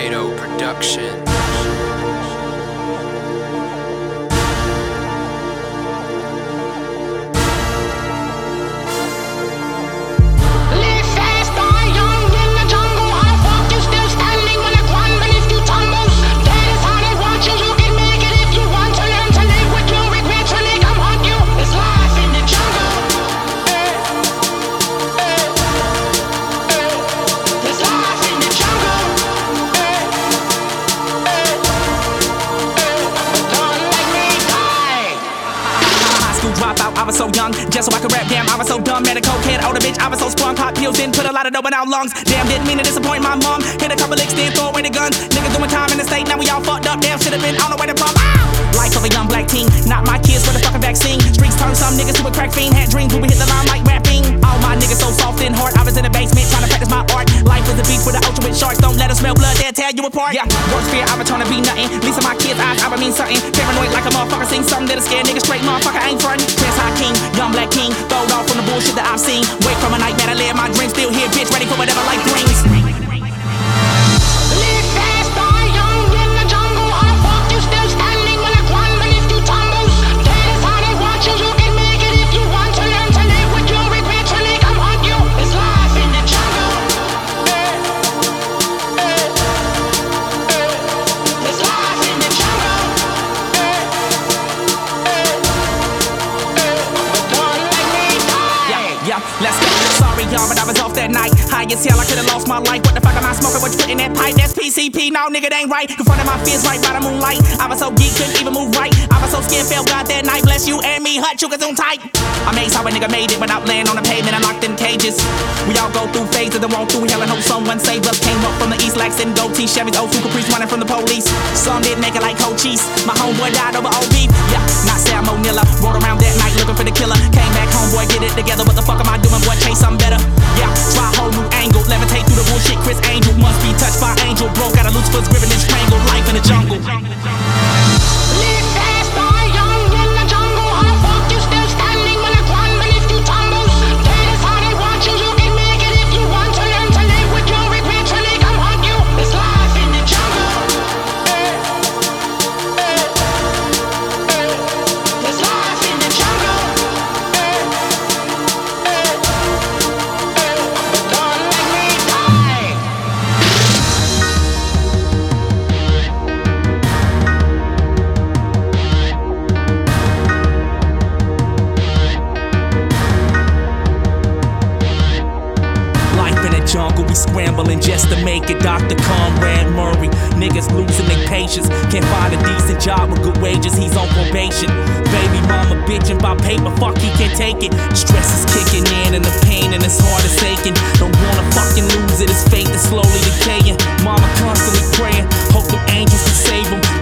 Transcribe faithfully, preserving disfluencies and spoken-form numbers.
Kato Production. Dropout, I was so young, just so I could rap. Damn, I was so dumb. Met a cokehead, older bitch, I was so sprung. Pop pills, didn't put a lot of dope in our lungs. Damn, didn't mean to disappoint my mom. Hit a couple licks, then throw away the guns. Niggas doing time in the state, now we all fucked up. Damn, should've been on the way to pump. Life of a young black teen, not my kids for the fucking vaccine. Streets turn some niggas to a crack fiend. Had dreams when we hit the line like rapping. All my niggas so soft and hard. I was in the basement trying to practice my art. Life is a beach with the ocean with sharks. Don't let us smell blood, they'll tear you apart. Yeah, worst fear, I was trying to be nothing. Least of my kids' eyes, I would mean something. Paranoid like a motherfucker, seen something that'll scare niggas straight. Motherfucker ain't frontin'. Prince High King, young black king, throwed off from the bullshit that I've seen. Wake from a nightmare, I live my dreams. Still here, bitch, ready for whatever life brings. Live fast, die young in the jungle. How the fuck you still standing when I run beneath you tumbles? That is how they want you. You can make it if you want to learn to live with your regrets when they come haunt you. It's life in the jungle. Hey, hey, hey. It's life in the jungle. Hey, hey, hey. But don't let me die. Yeah, yeah, let's go. Sorry, y'all, but I was off that night. High as hell, I could've lost my life. What the fuck am I smoking? What you put in that pipe? That's P C P. No, nigga, that ain't right. Confronted my fears right by the moonlight. I was so geek, couldn't even move right. I was so scared, fell God that night. Bless you and me, hut, you can zoom tight. Amazed how a nigga made it without laying on the pavement and locked in cages. We all go through phases and walk through hell and hope someone save us. Came up from the east, like sitting goatee, Chevys, old two Caprice running from the police. Some didn't make it like Cochise. My homeboy died over old beef. Yeah, not salmonella. Rode around that night looking for the killer. Came back, homeboy, get it together. What the fuck am I doing? Boy, chase something better. Yeah, try a whole new angle. Levitate through the bullshit. Chris Angel must be touched by angel. Broke out of Lucifer's grip and strangled. Life in the jungle. Live fast, die young in the jungle. How the fuck you still standing when I run beneath you tumbles? That is how they want you. You can make it if you want to learn to live with your regrets when they come haunt you. It's life in the jungle. Hey, hey, hey. It's life in the jungle. Hey, hey, hey. But don't let me die. Life in the jungle, we scrambling just to make it. Doctor Conrad Murray, niggas losing their patience. Can't find a decent job with good wages, he's on probation. Baby mama bitching about paper, fuck he can't take it. Stress is kicking in and the pain and his heart is aching. Don't wanna fucking lose it, his faith is slowly decaying. Mama constantly praying, hope them angels can save him.